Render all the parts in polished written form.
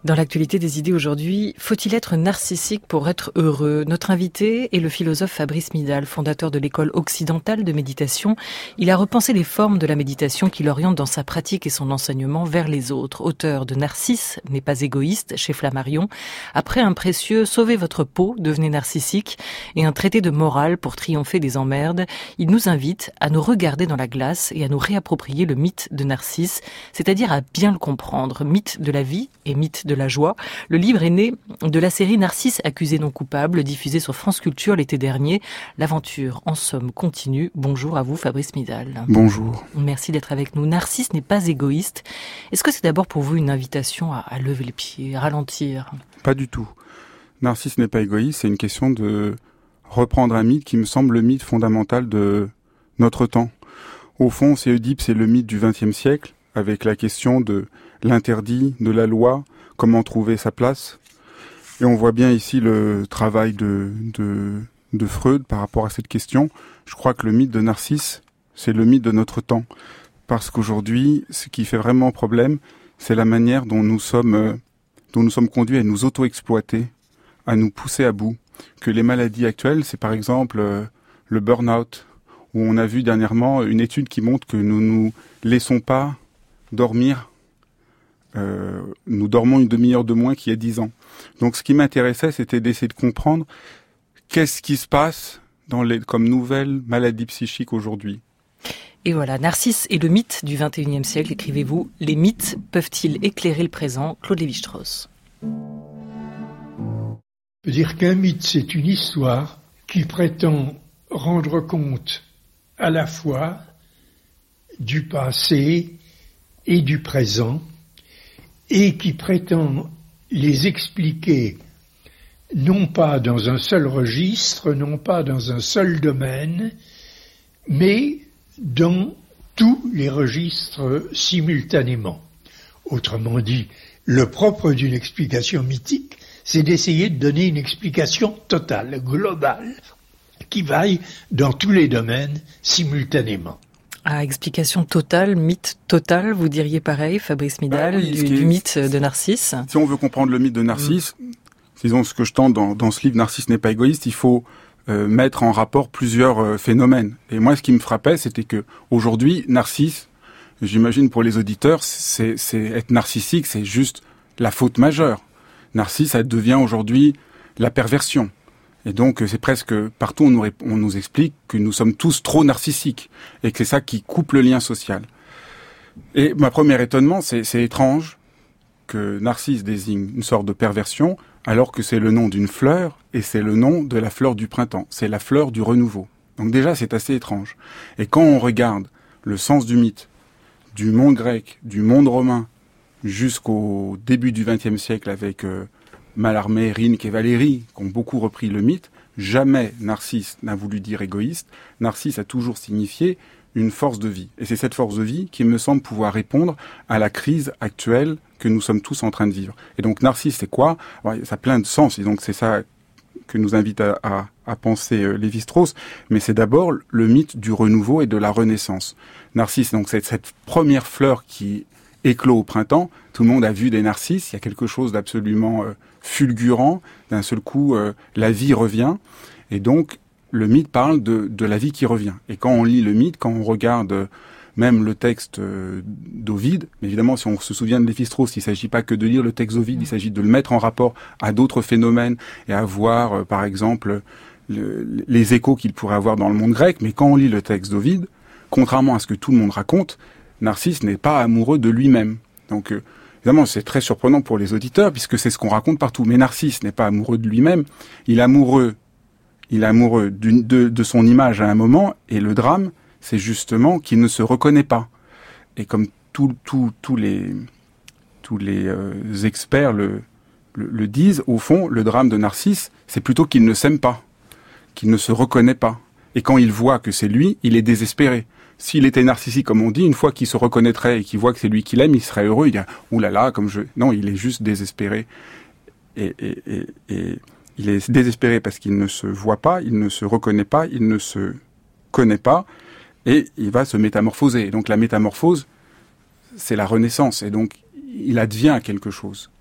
Dans l'actualité des idées aujourd'hui, faut-il être narcissique pour être heureux? Notre invité est le philosophe Fabrice Midal, fondateur de l'école occidentale de méditation. Il a repensé les formes de la méditation qui l'orientent dans sa pratique et son enseignement vers les autres. Auteur de Narcisse n'est pas égoïste chez Flammarion. Après un précieux Sauvez votre peau, devenez narcissique et un traité de morale pour triompher des emmerdes, il nous invite à nous regarder dans la glace et à nous réapproprier le mythe de Narcisse, c'est-à-dire à bien le comprendre. Mythe de la vie et mythe de la joie. Le livre est né de la série Narcisse accusé non coupable, diffusée sur France Culture l'été dernier. L'aventure, en somme, continue. Bonjour à vous, Fabrice Midal. Bonjour. Merci d'être avec nous. Narcisse n'est pas égoïste. Est-ce que c'est d'abord pour vous une invitation à lever les pieds, à ralentir? Pas du tout. Narcisse n'est pas égoïste, c'est une question de reprendre un mythe qui me semble le mythe fondamental de notre temps. Au fond, c'est Oedipe, c'est le mythe du XXe siècle, avec la question de l'interdit, de la loi, comment trouver sa place. Et on voit bien ici le travail de Freud par rapport à cette question. Je crois que le mythe de Narcisse, c'est le mythe de notre temps. Parce qu'aujourd'hui, ce qui fait vraiment problème, c'est la manière dont nous sommes conduits à nous auto-exploiter, à nous pousser à bout. Que les maladies actuelles, c'est par exemple le burn-out, où on a vu dernièrement une étude qui montre que nous nous laissons pas dormir. Nous dormons une demi-heure de moins qu'il y a 10 ans. Donc ce qui m'intéressait, c'était d'essayer de comprendre qu'est-ce qui se passe comme nouvelles maladies psychiques aujourd'hui. Et voilà, Narcisse est le mythe du XXIe siècle, écrivez-vous. Les mythes peuvent-ils éclairer le présent? Claude Lévi-Strauss. Je veux dire qu'un mythe, c'est une histoire qui prétend rendre compte à la fois du passé et du présent, et qui prétend les expliquer non pas dans un seul registre, non pas dans un seul domaine, mais dans tous les registres simultanément. Autrement dit, le propre d'une explication mythique, c'est d'essayer de donner une explication totale, globale, qui vaille dans tous les domaines simultanément. À explication totale, mythe total, vous diriez pareil, Fabrice Midal, du mythe de Narcisse? Si on veut comprendre le mythe de Narcisse, disons ce que je tente dans ce livre, Narcisse n'est pas égoïste, il faut mettre en rapport plusieurs phénomènes. Et moi, ce qui me frappait, c'était que aujourd'hui, Narcisse, j'imagine pour les auditeurs, c'est être narcissique, c'est juste la faute majeure. Narcisse, ça devient aujourd'hui la perversion. Et donc, c'est presque partout on nous explique que nous sommes tous trop narcissiques et que c'est ça qui coupe le lien social. Et ma première étonnement, c'est étrange que Narcisse désigne une sorte de perversion alors que c'est le nom d'une fleur et c'est le nom de la fleur du printemps. C'est la fleur du renouveau. Donc déjà, c'est assez étrange. Et quand on regarde le sens du mythe, du monde grec, du monde romain, jusqu'au début du XXe siècle avec Mallarmé, Rinck et Valéry, qui ont beaucoup repris le mythe, jamais Narcisse n'a voulu dire égoïste. Narcisse a toujours signifié une force de vie. Et c'est cette force de vie qui me semble pouvoir répondre à la crise actuelle que nous sommes tous en train de vivre. Et donc Narcisse, c'est quoi? Ça a plein de sens, et donc c'est ça que nous invite à penser Lévi-Strauss, mais c'est d'abord le mythe du renouveau et de la renaissance. Narcisse, donc c'est cette première fleur qui éclot au printemps. Tout le monde a vu des narcisses, il y a quelque chose d'absolument fulgurant. D'un seul coup, la vie revient. Et donc, le mythe parle de la vie qui revient. Et quand on lit le mythe, quand on regarde même le texte d'Ovide, mais évidemment, si on se souvient de Lévi-Strauss, il ne s'agit pas que de lire le texte d'Ovide, il s'agit de le mettre en rapport à d'autres phénomènes et à voir, par exemple, les échos qu'il pourrait avoir dans le monde grec. Mais quand on lit le texte d'Ovide, contrairement à ce que tout le monde raconte, Narcisse n'est pas amoureux de lui-même. Donc, évidemment, c'est très surprenant pour les auditeurs, puisque c'est ce qu'on raconte partout. Mais Narcisse n'est pas amoureux de lui-même. Il est amoureux de son image à un moment, et le drame, c'est justement qu'il ne se reconnaît pas. Et comme tous les experts le disent, au fond, le drame de Narcisse, c'est plutôt qu'il ne s'aime pas, qu'il ne se reconnaît pas. Et quand il voit que c'est lui, il est désespéré. S'il était narcissique, comme on dit, une fois qu'il se reconnaîtrait et qu'il voit que c'est lui qu'il aime, il serait heureux. Il dit « Ouh là là, Non, il est juste désespéré. Et il est désespéré parce qu'il ne se voit pas, il ne se reconnaît pas, il ne se connaît pas, et il va se métamorphoser. Et donc la métamorphose, c'est la renaissance. Et donc, il advient quelque chose.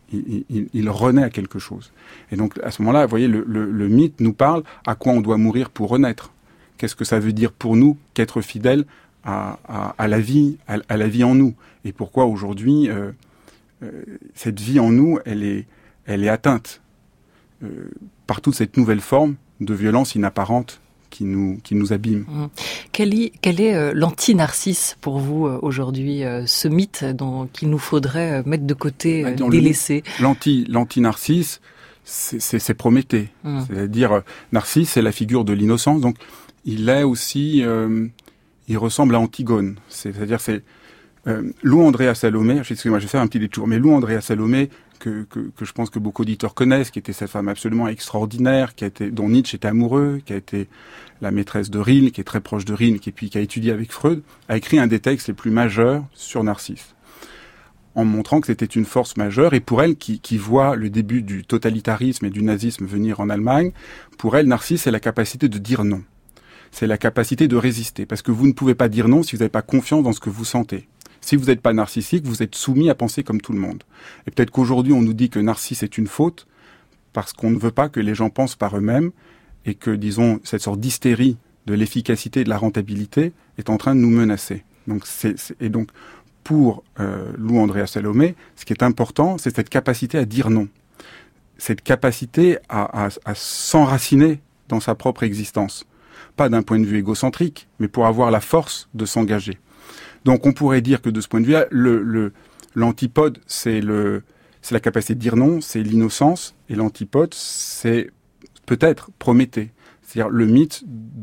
il renaît à quelque chose. Et donc à ce moment-là, vous voyez, le mythe nous parle à quoi on doit mourir pour renaître. Qu'est-ce que ça veut dire pour nous qu'être fidèle à la vie, à la vie en nous. Et pourquoi aujourd'hui cette vie en nous, elle est atteinte par toute cette nouvelle forme de violence inapparente qui nous abîme. Quel est l'anti-narcisse pour vous aujourd'hui, ce mythe qu'il nous faudrait mettre de côté, délaisser? L'anti-narcisse, c'est Prométhée. C'est-à-dire, Narcisse, c'est la figure de l'innocence. Donc, il est aussi, il ressemble à Antigone. C'est-à-dire, Lou Andrea Salomé, excusez-moi, je vais faire un petit détour, mais Lou Andrea Salomé, que je pense que beaucoup d'auditeurs connaissent, qui était cette femme absolument extraordinaire, dont Nietzsche était amoureux, qui a été la maîtresse de Rilke, qui est très proche de Rilke, et puis qui a étudié avec Freud, a écrit un des textes les plus majeurs sur Narcisse, en montrant que c'était une force majeure, et pour elle, qui voit le début du totalitarisme et du nazisme venir en Allemagne, pour elle, Narcisse, c'est la capacité de dire non. C'est la capacité de résister, parce que vous ne pouvez pas dire non si vous n'avez pas confiance dans ce que vous sentez. Si vous n'êtes pas narcissique, vous êtes soumis à penser comme tout le monde. Et peut-être qu'aujourd'hui, on nous dit que Narcisse est une faute, parce qu'on ne veut pas que les gens pensent par eux-mêmes, et que, disons, cette sorte d'hystérie de l'efficacité et de la rentabilité est en train de nous menacer. Donc, donc pour Lou Andrea Salomé, ce qui est important, c'est cette capacité à dire non. Cette capacité à s'enraciner dans sa propre existence. Pas d'un point de vue égocentrique, mais pour avoir la force de s'engager. Donc on pourrait dire que de ce point de vue-là, l'antipode, c'est la capacité de dire non, c'est l'innocence, et l'antipode, c'est peut-être Prométhée, c'est-à-dire le mythe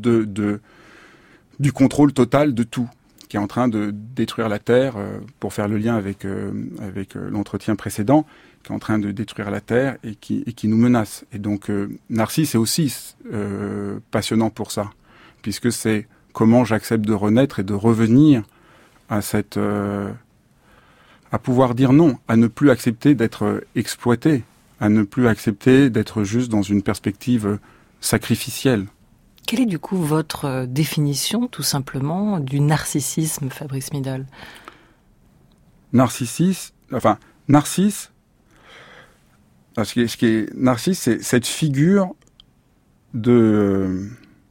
du contrôle total de tout, qui est en train de détruire la Terre, pour faire le lien avec l'entretien précédent, qui est en train de détruire la Terre et qui nous menace. Et donc Narcisse est aussi passionnant pour ça, puisque c'est comment j'accepte de renaître et de revenir à pouvoir dire non, à ne plus accepter d'être exploité, à ne plus accepter d'être juste dans une perspective sacrificielle. Quelle est du coup votre définition, tout simplement, du narcissisme, Fabrice Midal? Narcisse, Narcisse, c'est cette figure de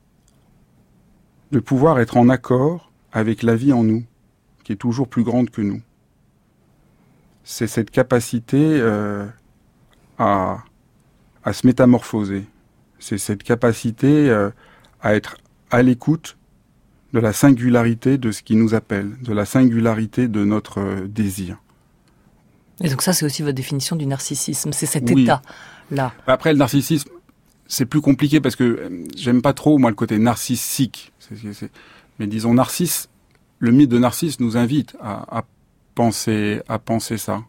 pouvoir être en accord avec la vie en nous, qui est toujours plus grande que nous. C'est cette capacité à se métamorphoser. C'est cette capacité à être à l'écoute de la singularité de ce qui nous appelle, de la singularité de notre désir. Et donc ça, c'est aussi votre définition du narcissisme, c'est cet état-là. Après, le narcissisme, c'est plus compliqué parce que j'aime pas trop, moi, le côté narcissique. Mais disons, Narcisse, le mythe de Narcisse nous invite à penser ça.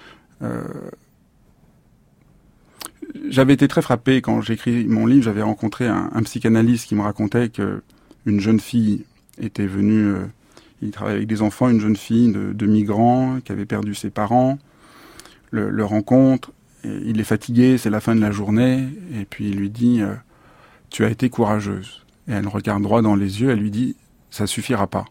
J'avais été très frappé quand j'écris mon livre. J'avais rencontré un psychanalyste qui me racontait que une jeune fille était venue. Il travaillait avec des enfants, une jeune fille de migrants qui avait perdu ses parents. Le rencontre, et il est fatigué, c'est la fin de la journée, et puis il lui dit tu as été courageuse. Et elle le regarde droit dans les yeux, elle lui dit ça suffira pas.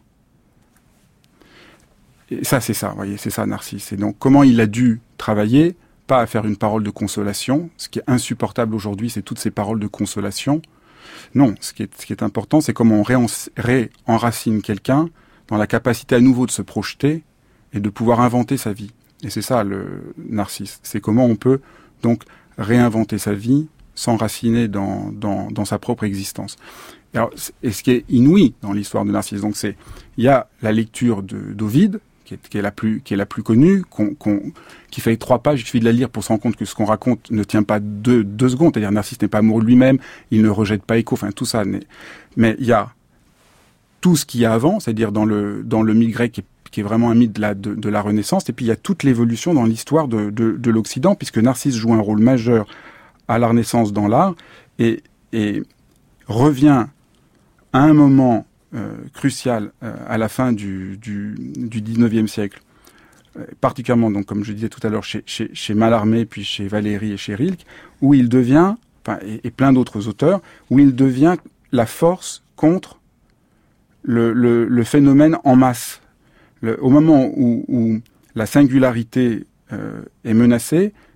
Et ça, c'est ça, vous voyez, c'est ça Narcisse. Et donc, comment il a dû travailler, pas à faire une parole de consolation, ce qui est insupportable aujourd'hui, c'est toutes ces paroles de consolation. Non, ce qui est important, c'est comment on réenracine quelqu'un dans la capacité à nouveau de se projeter et de pouvoir inventer sa vie. Et c'est ça, le Narcisse. C'est comment on peut, donc, réinventer sa vie, s'enraciner dans sa propre existence. Alors, et ce qui est inouï dans l'histoire de Narcisse, donc il y a la lecture d'Ovide, qui est la plus connue, qui fait 3 pages, il suffit de la lire pour se rendre compte que ce qu'on raconte ne tient pas 2 secondes, c'est-à-dire Narcisse n'est pas amoureux de lui-même, il ne rejette pas Écho, enfin tout ça. Mais il y a tout ce qu'il y a avant, c'est-à-dire dans le mythe grec qui est vraiment un mythe de la Renaissance, et puis il y a toute l'évolution dans l'histoire de l'Occident, puisque Narcisse joue un rôle majeur à la Renaissance dans l'art, et revient à un moment crucial à la fin du 19e siècle, particulièrement, donc, comme je disais tout à l'heure, chez Mallarmé, puis chez Valéry et chez Rilke, où il devient, et plein d'autres auteurs, où il devient la force contre le phénomène en masse. Au moment où la singularité est menacée,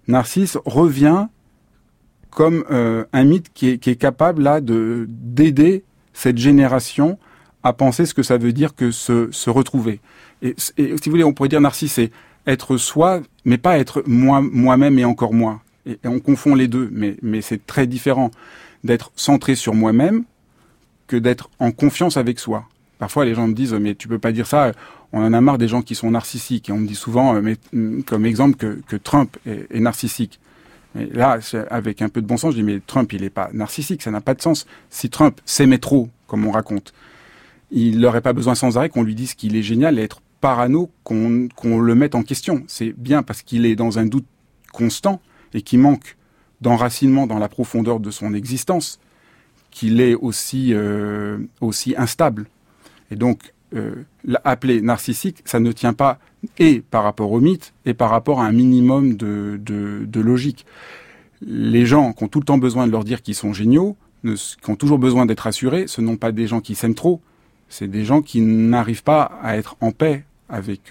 Narcisse revient comme un mythe qui est capable là d'aider cette génération à penser ce que ça veut dire que se retrouver. Et si vous voulez, on pourrait dire Narcisse, c'est être soi, mais pas être moi-même et encore moi. Et on confond les deux, mais c'est très différent d'être centré sur moi-même que d'être en confiance avec soi. Parfois, les gens me disent, mais tu peux pas dire ça, on en a marre des gens qui sont narcissiques. Et on me dit souvent, comme exemple, que Trump est narcissique. Et là, avec un peu de bon sens, je dis, mais Trump, il est pas narcissique, ça n'a pas de sens. Si Trump s'aimait trop, comme on raconte, il n'aurait pas besoin sans arrêt qu'on lui dise qu'il est génial et être parano, qu'on le mette en question. C'est bien parce qu'il est dans un doute constant et qu'il manque d'enracinement dans la profondeur de son existence, qu'il est aussi instable. Et donc, l'appeler narcissique, ça ne tient pas et par rapport au mythe et par rapport à un minimum de logique. Les gens qui ont tout le temps besoin de leur dire qu'ils sont géniaux, qui ont toujours besoin d'être rassurés, ce ne sont pas des gens qui s'aiment trop, c'est des gens qui n'arrivent pas à être en paix avec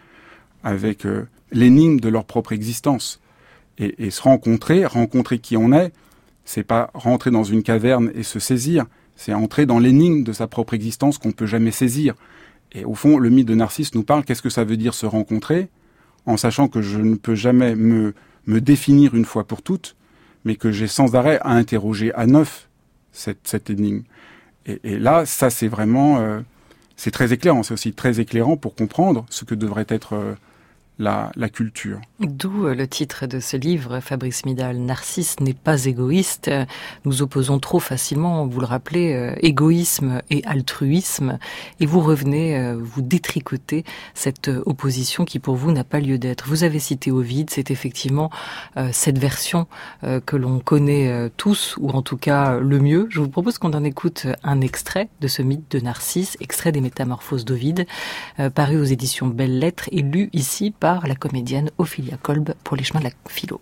l'énigme de leur propre existence. Et se rencontrer qui on est, c'est pas rentrer dans une caverne et se saisir, c'est entrer dans l'énigme de sa propre existence qu'on peut jamais saisir. Et au fond, le mythe de Narcisse nous parle, qu'est-ce que ça veut dire se rencontrer, en sachant que je ne peux jamais me définir une fois pour toutes, mais que j'ai sans arrêt à interroger à neuf cette énigme. Et là, ça c'est vraiment, c'est très éclairant, c'est aussi très éclairant pour comprendre ce que devrait être la culture. D'où le titre de ce livre, Fabrice Midal, Narcisse n'est pas égoïste. Nous opposons trop facilement, vous le rappelez, égoïsme et altruisme. Et vous revenez, vous détricotez cette opposition qui pour vous n'a pas lieu d'être. Vous avez cité Ovide, c'est effectivement cette version que l'on connaît tous, ou en tout cas le mieux. Je vous propose qu'on en écoute un extrait de ce mythe de Narcisse, extrait des Métamorphoses d'Ovide, paru aux éditions Belles Lettres et lu ici par la comédienne Ophélia Kolb pour les chemins de la philo.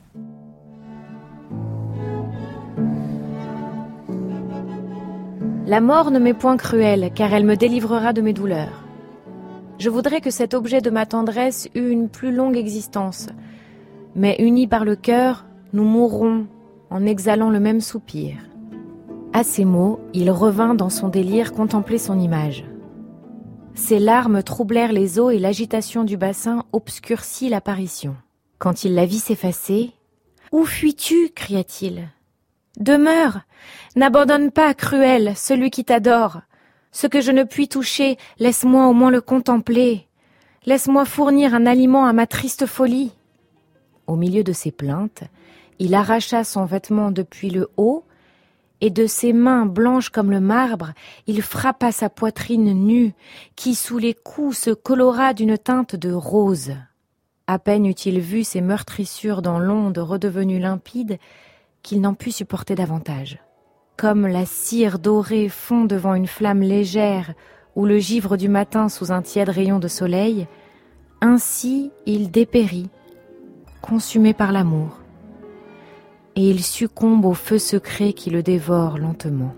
La mort ne m'est point cruelle, car elle me délivrera de mes douleurs. Je voudrais que cet objet de ma tendresse eût une plus longue existence. Mais unis par le cœur, nous mourrons en exhalant le même soupir. À ces mots, il revint dans son délire contempler son image. Ses larmes troublèrent les eaux et l'agitation du bassin obscurcit l'apparition. Quand il la vit s'effacer, « Où fuis-tu » cria-t-il. « Demeure, n'abandonne pas, cruel, celui qui t'adore. Ce que je ne puis toucher, laisse-moi au moins le contempler. Laisse-moi fournir un aliment à ma triste folie. » Au milieu de ses plaintes, il arracha son vêtement depuis le haut, et de ses mains blanches comme le marbre, il frappa sa poitrine nue, qui sous les coups se colora d'une teinte de rose. À peine eut-il vu ses meurtrissures dans l'onde redevenue limpide, qu'il n'en put supporter davantage. Comme la cire dorée fond devant une flamme légère ou le givre du matin sous un tiède rayon de soleil, ainsi il dépérit, consumé par l'amour. Et il succombe au feu secret qui le dévore lentement.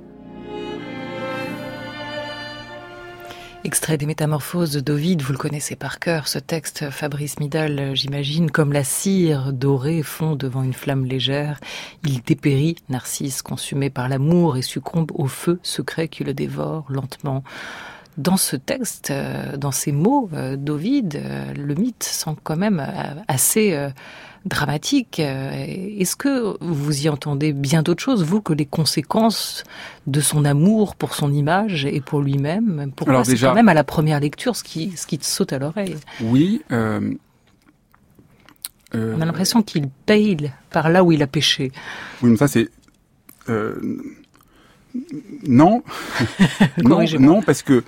Extrait des Métamorphoses d'Ovide, vous le connaissez par cœur, ce texte, Fabrice Midal, j'imagine, comme la cire dorée fond devant une flamme légère, il dépérit, Narcisse, consumé par l'amour, et succombe au feu secret qui le dévore lentement. Dans ce texte, dans ces mots d'Ovide, le mythe semble quand même assez dramatique. Est-ce que vous y entendez bien d'autres choses, vous, que les conséquences de son amour pour son image et pour lui-même? Pourquoi alors, c'est déjà, quand même à la première lecture ce qui te saute à l'oreille? Oui. On a l'impression qu'il paye par là où il a péché. Oui, mais ça c'est... non. non, parce que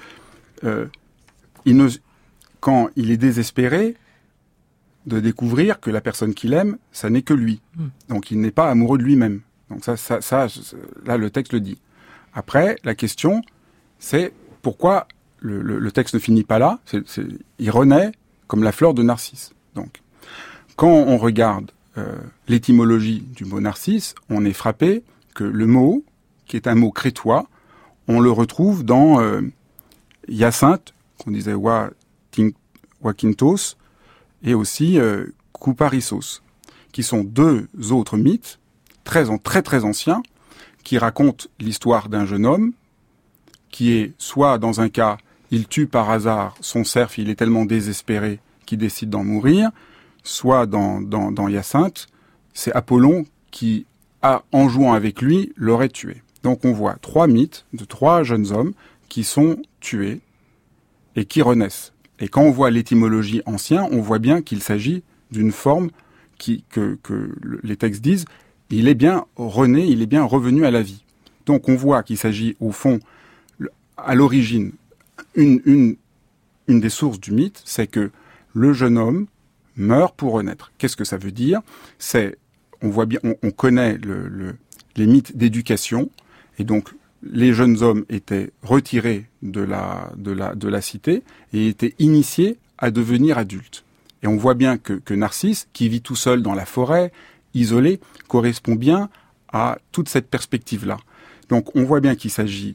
quand il est désespéré de découvrir que la personne qu'il aime, ça n'est que lui. Donc il n'est pas amoureux de lui-même. Donc ça, là le texte le dit. Après, la question, c'est pourquoi le texte ne finit pas là. Il renaît comme la fleur de Narcisse. Donc, quand on regarde l'étymologie du mot Narcisse, on est frappé que le mot, qui est un mot crétois, on le retrouve dans Hyacinthe, qu'on disait Wakintos, et aussi Kouparissos, qui sont 2 autres mythes, très anciens, qui racontent l'histoire d'un jeune homme, qui est soit dans un cas, il tue par hasard son cerf, il est tellement désespéré qu'il décide d'en mourir, soit dans Hyacinthe, c'est Apollon qui, en jouant avec lui, l'aurait tué. Donc on voit 3 mythes de 3 jeunes hommes qui sont tués et qui renaissent. Et quand on voit l'étymologie ancienne, on voit bien qu'il s'agit d'une forme que les textes disent, il est bien rené, il est bien revenu à la vie. Donc on voit qu'il s'agit au fond, à l'origine, une des sources du mythe, c'est que le jeune homme meurt pour renaître. Qu'est-ce que ça veut dire ? On voit bien, on connaît les mythes d'éducation, et donc les jeunes hommes étaient retirés de la cité et étaient initiés à devenir adultes. Et on voit bien que Narcisse, qui vit tout seul dans la forêt, isolé, correspond bien à toute cette perspective-là. Donc on voit bien qu'il s'agit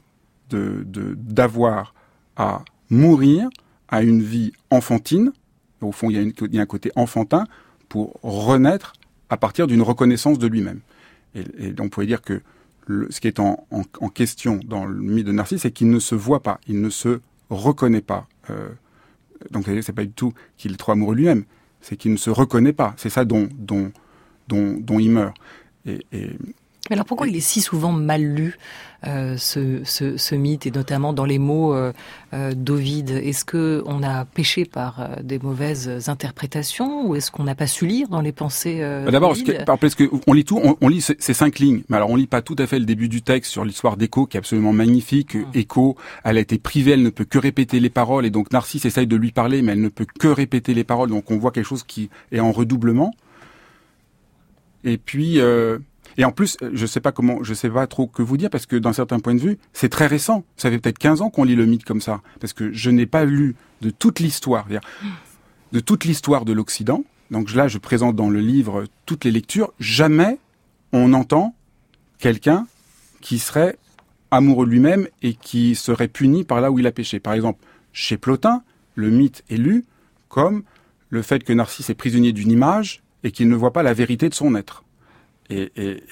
d'avoir à mourir à une vie enfantine. Au fond, il y a un côté enfantin pour renaître à partir d'une reconnaissance de lui-même. Et on pourrait dire que ce qui est en question dans le mythe de Narcisse, c'est qu'il ne se voit pas, il ne se reconnaît pas. Donc c'est pas du tout qu'il est trop amoureux de lui-même, c'est qu'il ne se reconnaît pas. C'est ça dont il meurt. Mais alors pourquoi il est si souvent mal lu, ce mythe, et notamment dans les mots d'Ovide ? Est-ce qu'on a péché par des mauvaises interprétations, ou est-ce qu'on n'a pas su lire dans les pensées D'abord, parce qu'on lit tout, on lit ces 5 lignes, mais alors on lit pas tout à fait le début du texte sur l'histoire d'Écho, qui est absolument magnifique. Écho, elle a été privée, elle ne peut que répéter les paroles, et donc Narcisse essaye de lui parler, mais elle ne peut que répéter les paroles, donc on voit quelque chose qui est en redoublement. Et puis... Et en plus, je sais pas trop que vous dire, parce que d'un certain point de vue, c'est très récent. Ça fait peut-être 15 ans qu'on lit le mythe comme ça. Parce que je n'ai pas lu de toute l'histoire, de toute l'histoire de l'Occident. Donc là, je présente dans le livre toutes les lectures. Jamais on entend quelqu'un qui serait amoureux de lui-même et qui serait puni par là où il a péché. Par exemple, chez Plotin, le mythe est lu comme le fait que Narcisse est prisonnier d'une image et qu'il ne voit pas la vérité de son être. Et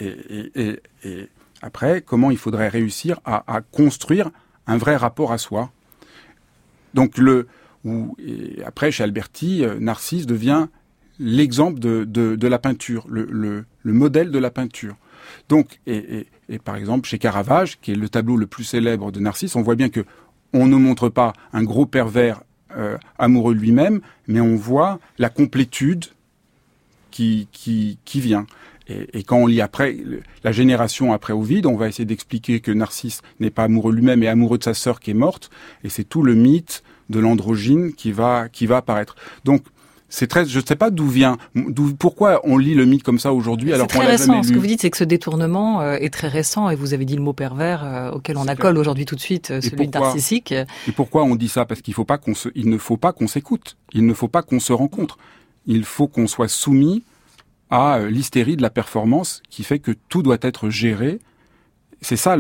après, comment il faudrait réussir à construire un vrai rapport à soi. Donc après, chez Alberti, Narcisse devient l'exemple de la peinture, le modèle de la peinture. Donc, et par exemple, chez Caravage, qui est le tableau le plus célèbre de Narcisse, on voit bien que on ne montre pas un gros pervers amoureux de lui-même, mais on voit la complétude qui vient. Et quand on lit après, la génération après Ovide, on va essayer d'expliquer que Narcisse n'est pas amoureux de lui-même, mais amoureux de sa sœur qui est morte. Et c'est tout le mythe de l'androgyne qui va apparaître. Donc, je sais pas pourquoi on lit le mythe comme ça aujourd'hui, alors qu'on l'a jamais lu. C'est très récent. Ce que vous dites, c'est que ce détournement est très récent, et vous avez dit le mot pervers, auquel on accole aujourd'hui tout de suite, celui de narcissique. Et pourquoi on dit ça ? Parce qu'il ne faut pas qu'on s'écoute. Il ne faut pas qu'on se rencontre. Il faut qu'on soit soumis à l'hystérie de la performance qui fait que tout doit être géré. C'est ça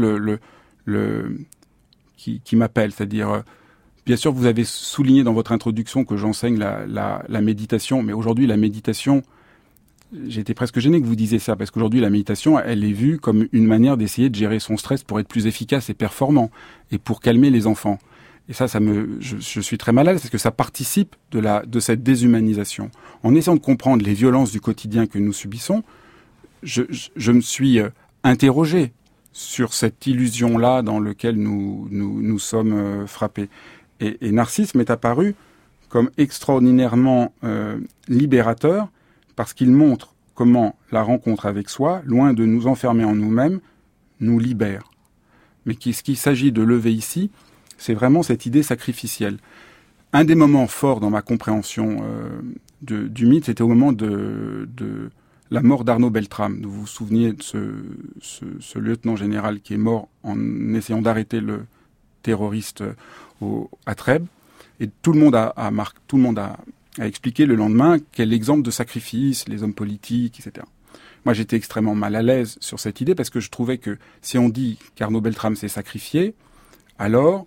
qui m'appelle, c'est-à-dire, bien sûr, vous avez souligné dans votre introduction que j'enseigne la méditation, mais aujourd'hui, la méditation, j'étais presque gêné que vous disiez ça, parce qu'aujourd'hui, la méditation, elle est vue comme une manière d'essayer de gérer son stress pour être plus efficace et performant, et pour calmer les enfants. Et ça je suis très mal à l'aise, parce que ça participe de cette déshumanisation. En essayant de comprendre les violences du quotidien que nous subissons, je me suis interrogé sur cette illusion-là dans laquelle nous sommes frappés. Et Narcisse m'est apparu comme extraordinairement libérateur, parce qu'il montre comment la rencontre avec soi, loin de nous enfermer en nous-mêmes, nous libère. Mais ce qu'il s'agit de lever ici, c'est vraiment cette idée sacrificielle. Un des moments forts dans ma compréhension du mythe, c'était au moment de la mort d'Arnaud Beltrame. Vous vous souvenez de ce lieutenant général qui est mort en essayant d'arrêter le terroriste à Trèbes. Et tout le monde a expliqué le lendemain quel exemple de sacrifice, les hommes politiques, etc. Moi, j'étais extrêmement mal à l'aise sur cette idée, parce que je trouvais que si on dit qu'Arnaud Beltrame s'est sacrifié, alors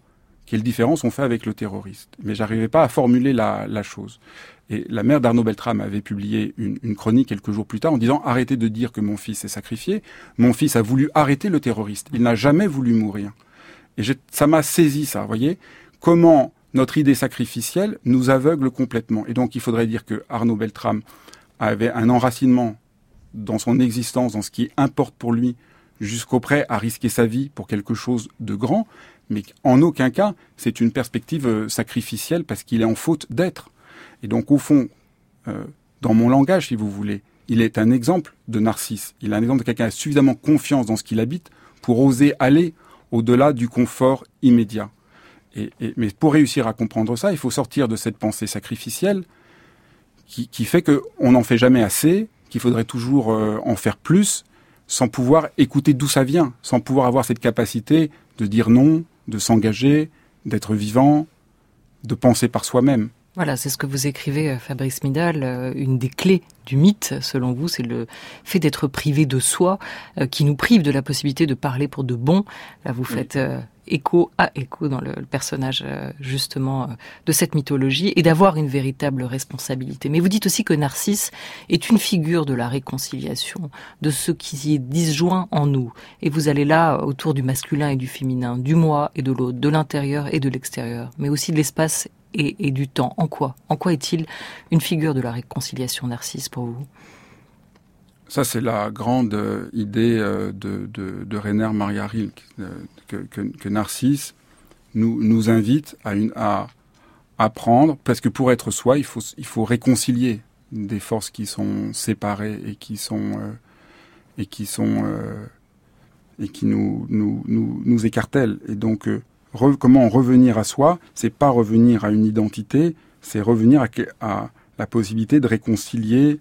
quelle différence on fait avec le terroriste. Mais j'arrivais pas à formuler la chose. Et la mère d'Arnaud Beltrame avait publié une chronique quelques jours plus tard en disant « Arrêtez de dire que mon fils s'est sacrifié. Mon fils a voulu arrêter le terroriste. Il n'a jamais voulu mourir. » Et ça m'a saisi ça, vous voyez. Comment notre idée sacrificielle nous aveugle complètement. Et donc il faudrait dire que Arnaud Beltrame avait un enracinement dans son existence, dans ce qui importe pour lui, jusqu'au prêt à risquer sa vie pour quelque chose de grand, mais en aucun cas c'est une perspective sacrificielle parce qu'il est en faute d'être. Et donc au fond, dans mon langage si vous voulez, il est un exemple de Narcisse. Il est un exemple de quelqu'un qui a suffisamment confiance dans ce qu'il habite pour oser aller au-delà du confort immédiat. Mais pour réussir à comprendre ça, il faut sortir de cette pensée sacrificielle qui fait qu'on n'en fait jamais assez, qu'il faudrait toujours en faire plus, sans pouvoir écouter d'où ça vient, sans pouvoir avoir cette capacité de dire non, de s'engager, d'être vivant, de penser par soi-même. Voilà, c'est ce que vous écrivez, Fabrice Midal. Une des clés du mythe, selon vous, c'est le fait d'être privé de soi, qui nous prive de la possibilité de parler pour de bon. Là, vous faites écho à écho dans le personnage, justement, de cette mythologie, et d'avoir une véritable responsabilité. Mais vous dites aussi que Narcisse est une figure de la réconciliation, de ce qui est disjoint en nous. Et vous allez là, autour du masculin et du féminin, du moi et de l'autre, de l'intérieur et de l'extérieur, mais aussi de l'espace et du temps. En quoi est-il une figure de la réconciliation, Narcisse, pour vous? Ça, c'est la grande idée de Rainer Maria Rilke, que Narcisse nous invite à apprendre, parce que pour être soi, il faut réconcilier des forces qui sont séparées et qui nous écartèlent. Et donc, comment revenir à soi, c'est pas revenir à une identité, c'est revenir à la possibilité de réconcilier,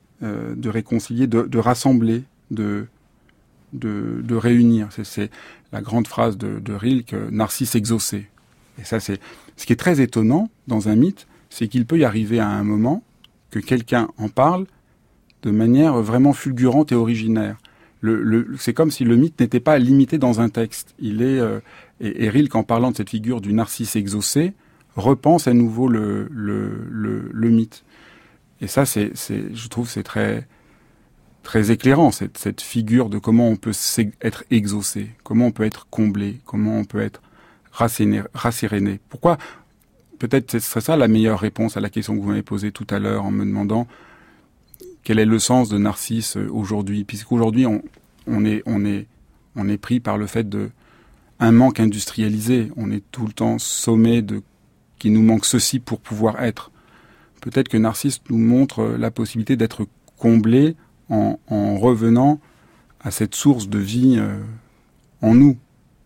de rassembler, de réunir. C'est la grande phrase de Rilke, Narcisse exaucé. Et ça, c'est ce qui est très étonnant dans un mythe, c'est qu'il peut y arriver à un moment que quelqu'un en parle de manière vraiment fulgurante et originaire. C'est comme si le mythe n'était pas limité dans un texte. Et Rilke, en parlant de cette figure du Narcisse exaucé, repense à nouveau le mythe. Et ça, je trouve, c'est très, très éclairant, cette figure de comment on peut être exaucé, comment on peut être comblé, comment on peut être rasséréné. Pourquoi? Peut-être ce serait ça la meilleure réponse à la question que vous m'avez posée tout à l'heure en me demandant quel est le sens de Narcisse aujourd'hui, puisqu'aujourd'hui on est pris par le fait un manque industrialisé. On est tout le temps sommé qu'il nous manque ceci pour pouvoir être. Peut-être que Narcisse nous montre la possibilité d'être comblé en revenant à cette source de vie en nous.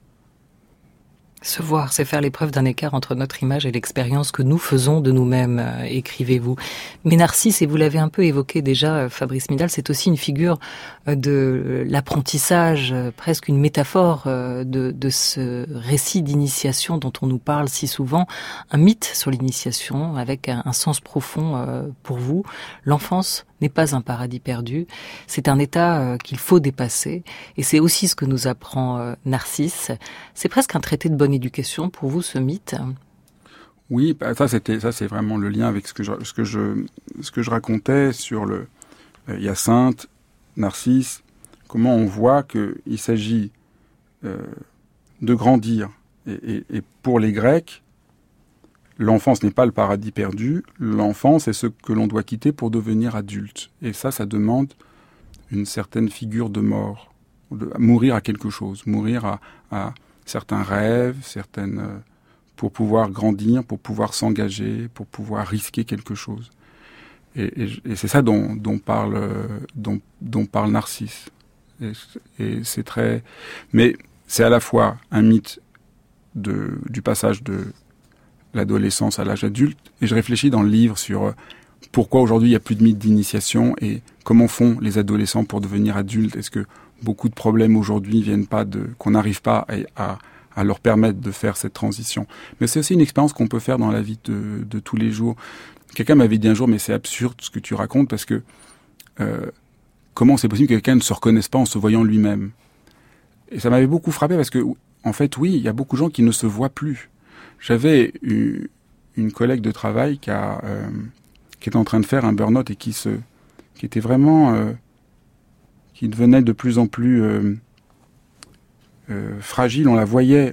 Se voir, c'est faire l'épreuve d'un écart entre notre image et l'expérience que nous faisons de nous-mêmes, écrivez-vous. Mais Narcisse, et vous l'avez un peu évoqué déjà, Fabrice Midal, c'est aussi une figure de l'apprentissage, presque une métaphore de ce récit d'initiation dont on nous parle si souvent, un mythe sur l'initiation avec un sens profond pour vous. L'enfance n'est pas un paradis perdu, c'est un état qu'il faut dépasser, et c'est aussi ce que nous apprend Narcisse. C'est presque un traité de bonne éducation pour vous, ce mythe? Oui, ça c'est vraiment le lien avec ce que je racontais sur Hyacinthe, Narcisse, comment on voit qu'il s'agit de grandir. Et pour les Grecs, l'enfance n'est pas le paradis perdu, l'enfance est ce que l'on doit quitter pour devenir adulte. Et ça demande une certaine figure de mort, mourir à quelque chose, mourir à certains rêves, pour pouvoir grandir, pour pouvoir s'engager, pour pouvoir risquer quelque chose. Et c'est ça dont parle Narcisse. Et c'est très, mais c'est à la fois un mythe du passage de l'adolescence à l'âge adulte, et je réfléchis dans le livre sur pourquoi aujourd'hui il n'y a plus de mythe d'initiation et comment font les adolescents pour devenir adultes. Est-ce que beaucoup de problèmes aujourd'hui viennent pas qu'on n'arrive pas à leur permettre de faire cette transition? Mais c'est aussi une expérience qu'on peut faire dans la vie de tous les jours. Quelqu'un m'avait dit un jour, mais c'est absurde ce que tu racontes, parce que comment c'est possible que quelqu'un ne se reconnaisse pas en se voyant lui-même? Et ça m'avait beaucoup frappé parce que, en fait, oui, il y a beaucoup de gens qui ne se voient plus. J'avais une collègue de travail qui est en train de faire un burn-out et qui était vraiment, qui devenait de plus en plus fragile. On la voyait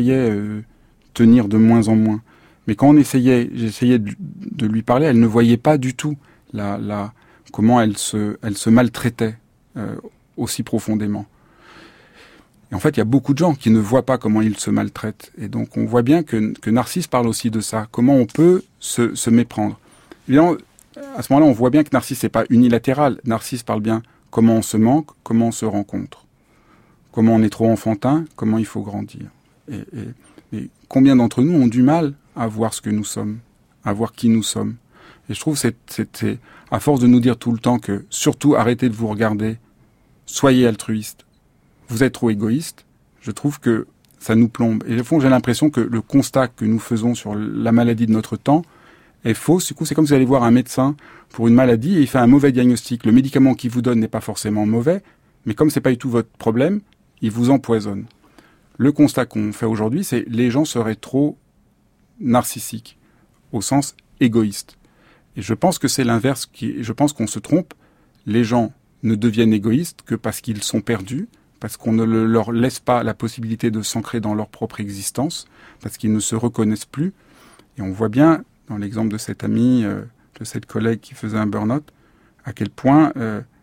tenir de moins en moins. Mais quand j'essayais de lui parler, elle ne voyait pas du tout comment elle se maltraitait aussi profondément. Et en fait, il y a beaucoup de gens qui ne voient pas comment ils se maltraitent. Et donc, on voit bien que Narcisse parle aussi de ça. Comment on peut se méprendre. Évidemment, à ce moment-là, on voit bien que Narcisse n'est pas unilatéral. Narcisse parle bien comment on se manque, comment on se rencontre. Comment on est trop enfantin, comment il faut grandir. Et combien d'entre nous ont du mal à voir ce que nous sommes, à voir qui nous sommes. Et je trouve que c'est à force de nous dire tout le temps que, surtout, arrêtez de vous regarder, soyez altruiste, vous êtes trop égoïste, je trouve que ça nous plombe. Et au fond, j'ai l'impression que le constat que nous faisons sur la maladie de notre temps est faux. Du coup, c'est comme si vous allez voir un médecin pour une maladie et il fait un mauvais diagnostic. Le médicament qu'il vous donne n'est pas forcément mauvais, mais comme c'est pas du tout votre problème, il vous empoisonne. Le constat qu'on fait aujourd'hui, c'est les gens seraient trop narcissiques, au sens égoïste. Et je pense que c'est l'inverse. Je pense qu'on se trompe. Les gens ne deviennent égoïstes que parce qu'ils sont perdus, parce qu'on ne leur laisse pas la possibilité de s'ancrer dans leur propre existence, parce qu'ils ne se reconnaissent plus. Et on voit bien, dans l'exemple de cette amie, de cette collègue qui faisait un burn-out, à quel point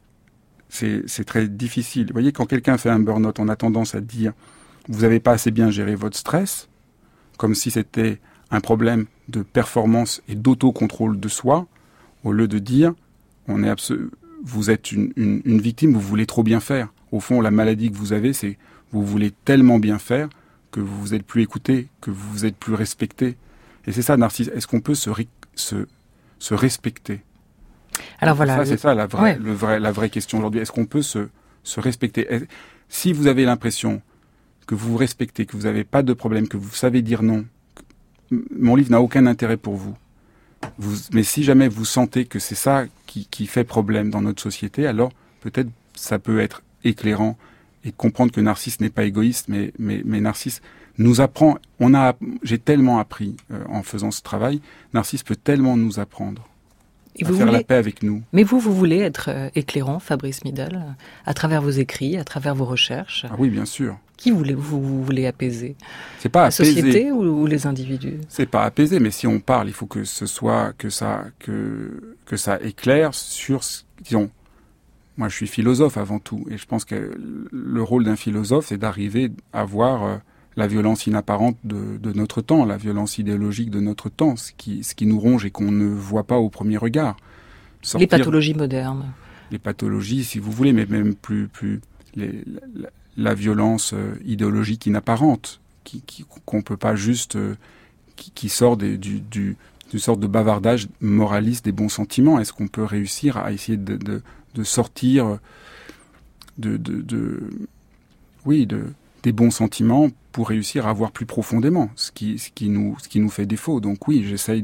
c'est très difficile. Vous voyez, quand quelqu'un fait un burn-out, on a tendance à dire « vous n'avez pas assez bien géré votre stress », comme si c'était un problème de performance et d'autocontrôle de soi, au lieu de dire vous êtes une victime, vous voulez trop bien faire. Au fond, la maladie que vous avez, c'est vous voulez tellement bien faire que vous vous êtes plus écouté, que vous vous êtes plus respecté. Et c'est ça, Narcisse. Est-ce qu'on peut se respecter? Alors voilà. C'est ça la vraie question aujourd'hui. Est-ce qu'on peut se respecter? Si vous avez l'impression que vous vous respectez, que vous n'avez pas de problème, que vous savez dire non, mon livre n'a aucun intérêt pour vous. Mais si jamais vous sentez que c'est ça qui fait problème dans notre société, alors peut-être ça peut être éclairant et comprendre que Narcisse n'est pas égoïste, mais Narcisse nous apprend. J'ai tellement appris en faisant ce travail. Narcisse peut tellement nous apprendre. Et à faire la paix avec nous. Mais vous voulez être éclairant, Fabrice Midal, à travers vos écrits, à travers vos recherches. Ah oui, bien sûr. Qui vous voulez apaiser? C'est pas la société ou les individus? C'est pas apaiser, mais si on parle, il faut que ce soit que ça éclaire sur, disons. Moi, je suis philosophe avant tout, et je pense que le rôle d'un philosophe, c'est d'arriver à voir la violence inapparente de notre temps, la violence idéologique de notre temps, ce qui nous ronge et qu'on ne voit pas au premier regard. Les pathologies modernes. Les pathologies, si vous voulez, mais même plus la violence idéologique inapparente, qu'on peut pas juste, qui sort d'une sorte de bavardage moraliste des bons sentiments. Est-ce qu'on peut réussir à essayer de sortir des bons sentiments pour réussir à voir plus profondément ce qui nous fait défaut. Donc oui, j'essaye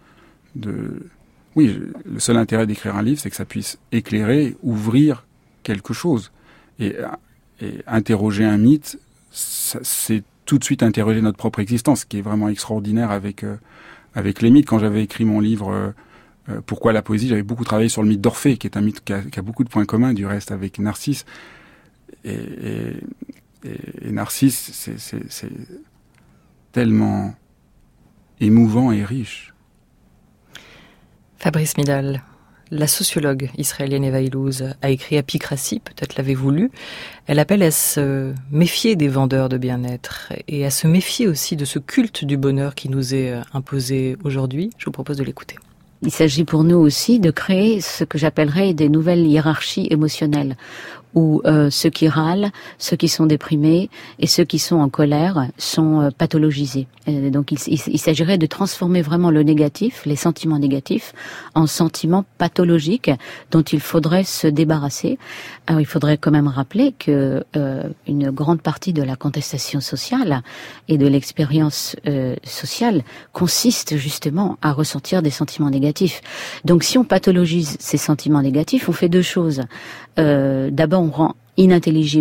oui, le seul intérêt d'écrire un livre, c'est que ça puisse éclairer, ouvrir quelque chose. Et interroger un mythe, c'est tout de suite interroger notre propre existence, ce qui est vraiment extraordinaire avec les mythes. Quand j'avais écrit mon livre Pourquoi la poésie, j'avais beaucoup travaillé sur le mythe d'Orphée, qui est un mythe qui a beaucoup de points communs, du reste, avec Narcisse. Et Narcisse, c'est tellement émouvant et riche. Fabrice Midal, la sociologue israélienne Eva Illouz a écrit Apicratie, peut-être l'avez-vous lu. Elle appelle à se méfier des vendeurs de bien-être et à se méfier aussi de ce culte du bonheur qui nous est imposé aujourd'hui. Je vous propose de l'écouter. Il s'agit pour nous aussi de créer ce que j'appellerais des nouvelles hiérarchies émotionnelles, où ceux qui râlent, ceux qui sont déprimés et ceux qui sont en colère sont pathologisés. Et donc il s'agirait de transformer vraiment le négatif, les sentiments négatifs, en sentiments pathologiques dont il faudrait se débarrasser. Alors il faudrait quand même rappeler que une grande partie de la contestation sociale et de l'expérience sociale consiste justement à ressentir des sentiments négatifs. Donc si on pathologise ces sentiments négatifs, on fait deux choses. D'abord, on rend inintelligible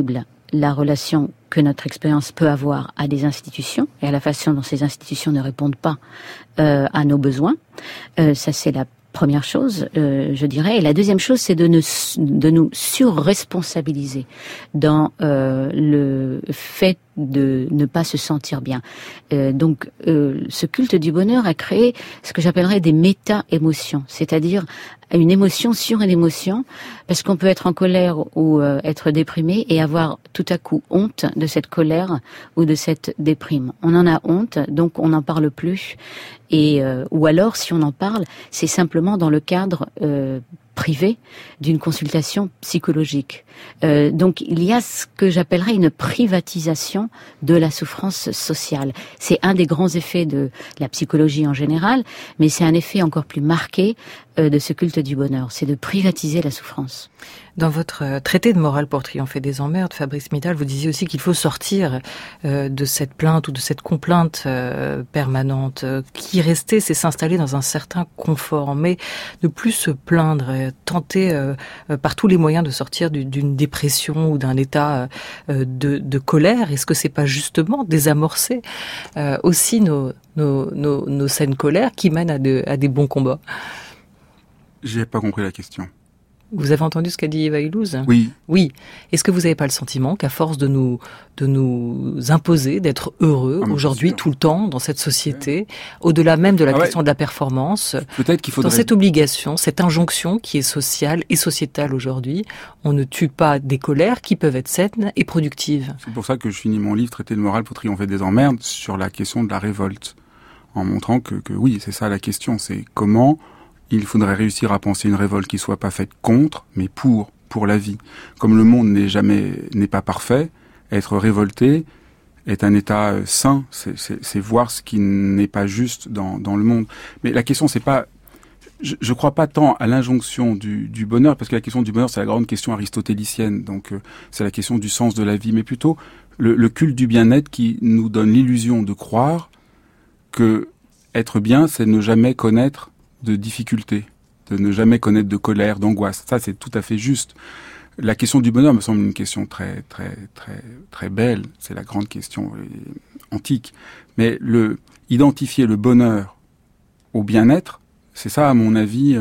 la relation que notre expérience peut avoir à des institutions et à la façon dont ces institutions ne répondent pas à nos besoins. Ça, c'est la première chose, je dirais. Et la deuxième chose, c'est de nous surresponsabiliser dans le fait de ne pas se sentir bien. Donc, ce culte du bonheur a créé ce que j'appellerais des méta-émotions, c'est-à-dire une émotion sur une émotion, parce qu'on peut être en colère ou être déprimé et avoir tout à coup honte de cette colère ou de cette déprime. On en a honte, donc on n'en parle plus. Et ou alors, si on en parle, c'est simplement dans le cadre privé d'une consultation psychologique. Donc il y a ce que j'appellerais une privatisation de la souffrance sociale. C'est un des grands effets de la psychologie en général, mais c'est un effet encore plus marqué de ce culte du bonheur, c'est de privatiser la souffrance. Dans votre traité de morale pour triompher des emmerdes, Fabrice Midal, vous disiez aussi qu'il faut sortir de cette plainte ou de cette complainte permanente. Qui restait, c'est s'installer dans un certain confort, mais ne plus se plaindre, tenter par tous les moyens de sortir d'une dépression ou d'un état de colère. Est-ce que c'est pas justement désamorcer aussi nos saines colères qui mènent à des bons combats? J'ai pas compris la question. Vous avez entendu ce qu'a dit Eva Illouz ? Oui. Oui. Est-ce que vous n'avez pas le sentiment qu'à force de nous imposer d'être heureux aujourd'hui, tout le temps, dans cette société, au-delà même de la question de la performance, peut-être qu'il faudrait... dans cette obligation, cette injonction qui est sociale et sociétale aujourd'hui, on ne tue pas des colères qui peuvent être saines et productives. C'est pour ça que je finis mon livre, Traité de morale pour triompher des emmerdes, sur la question de la révolte, en montrant que oui, c'est ça la question, c'est comment... Il faudrait réussir à penser une révolte qui soit pas faite contre, mais pour la vie. Comme le monde n'est pas parfait, être révolté est un état sain, c'est voir ce qui n'est pas juste dans le monde. Mais la question, c'est pas, je crois pas tant à l'injonction du bonheur, parce que la question du bonheur, c'est la grande question aristotélicienne, donc c'est la question du sens de la vie, mais plutôt le culte du bien-être qui nous donne l'illusion de croire que être bien, c'est ne jamais connaître de difficultés, de ne jamais connaître de colère, d'angoisse. Ça, c'est tout à fait juste. La question du bonheur me semble une question très, très, très, très belle. C'est la grande question antique. Mais identifier le bonheur au bien-être, c'est ça, à mon avis,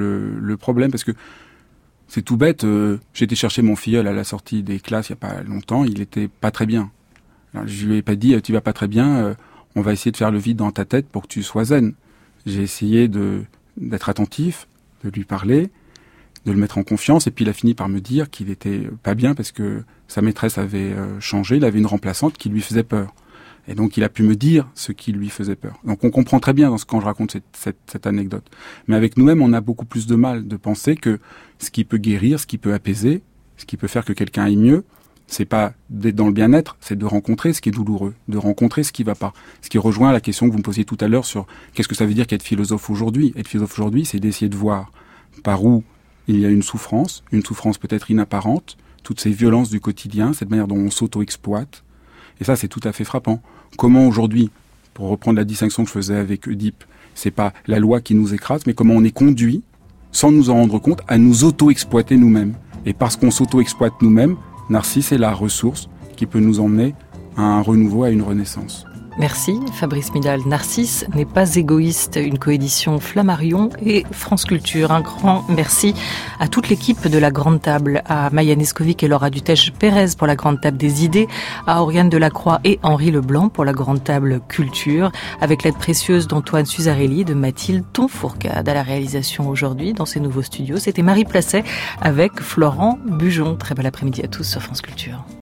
le problème. Parce que c'est tout bête. J'ai été chercher mon filleul à la sortie des classes il n'y a pas longtemps. Il était pas très bien. Alors, je lui ai pas dit, tu vas pas très bien, on va essayer de faire le vide dans ta tête pour que tu sois zen. J'ai essayé d'être attentif, de lui parler, de le mettre en confiance, et puis il a fini par me dire qu'il était pas bien parce que sa maîtresse avait changé, il avait une remplaçante qui lui faisait peur. Et donc il a pu me dire ce qui lui faisait peur. Donc on comprend très bien quand je raconte cette anecdote. Mais avec nous-mêmes, on a beaucoup plus de mal de penser que ce qui peut guérir, ce qui peut apaiser, ce qui peut faire que quelqu'un aille mieux, c'est pas d'être dans le bien-être, c'est de rencontrer ce qui est douloureux, de rencontrer ce qui va pas. Ce qui rejoint la question que vous me posiez tout à l'heure sur qu'est-ce que ça veut dire qu'être philosophe aujourd'hui. Être philosophe aujourd'hui, c'est d'essayer de voir par où il y a une souffrance peut-être inapparente, toutes ces violences du quotidien, cette manière dont on s'auto-exploite. Et ça, c'est tout à fait frappant. Comment aujourd'hui, pour reprendre la distinction que je faisais avec Oedipe, c'est pas la loi qui nous écrase, mais comment on est conduit, sans nous en rendre compte, à nous auto-exploiter nous-mêmes. Et parce qu'on s'auto-exploite nous-mêmes, Narcisse est la ressource qui peut nous emmener à un renouveau, à une renaissance. Merci Fabrice Midal. Narcisse n'est pas égoïste, une coédition Flammarion et France Culture. Un grand merci à toute l'équipe de la Grande Table, à Maya Neskovic et Laura Dutèche-Pérez pour la Grande Table des idées, à Oriane Delacroix et Henri Leblanc pour la Grande Table Culture, avec l'aide précieuse d'Antoine Suzarelli, de Mathilde Tonfourcade à la réalisation aujourd'hui dans ces nouveaux studios. C'était Marie Placet avec Florent Bujon. Très bel après-midi à tous sur France Culture.